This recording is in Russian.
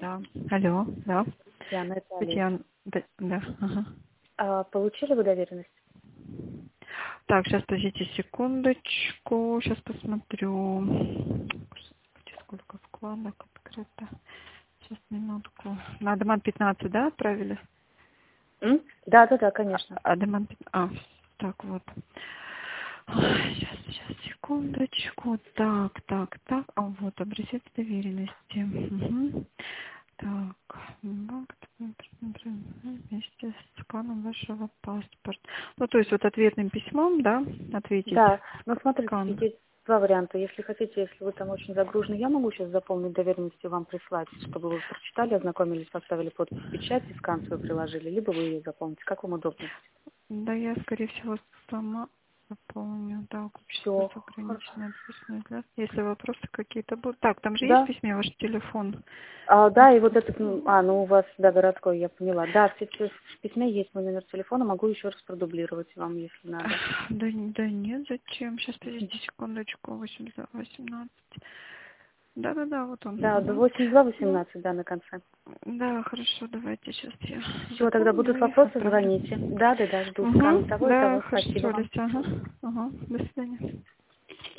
Да. Алло, да. Татьяна, это Олег. Татьяна, да, да. Ага. Получили вы доверенность? Так, сейчас подождите секундочку. Сейчас посмотрю. Господи, сколько вкладок открыто. Сейчас, минутку. На Адаман 15, да, отправили? Да, конечно. Адаман 15. Так, вот. Сейчас, секундочку. Так. А вот, образец доверенности. Угу. Так, банк, вместе с сканом вашего паспорта. Ну, то есть вот ответным письмом, да, ответить Да, но смотрите, скан. есть два варианта. Если хотите, если вы там очень загружены, я могу сейчас заполнить доверенность и вам прислать, чтобы вы прочитали, ознакомились, поставили подпись, печать и скан свой приложили, либо вы ее заполните. Как вам удобно? Да, я, скорее всего, сама заполню. Да, общество Все, с хорошо. ограниченной ответственностью. Да. Если вопросы какие-то будут. Так, там же есть в Да. письме ваш телефон. Да, и вот этот, у вас, да, городской, я поняла. Да, в письме есть мой номер телефона, могу еще раз продублировать вам, если надо. Да нет, зачем? Сейчас, подождите секундочку. 18. Да, вот он. Да, до Угу. Ну, 8218, да, на конце. да, хорошо, давайте сейчас я Все, тогда будут заполню и вопросы, отправлю. звоните. Да, жду скан Угу, того и да, того. Спасибо хорошо, вам. Леся. Ага. До свидания.